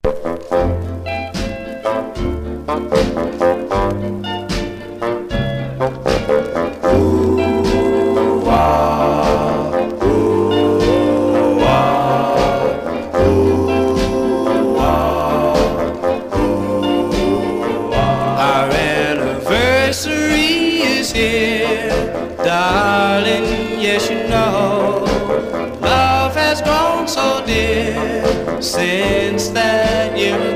Our anniversary is here, darling, yes you know. Love has grown so dear since that year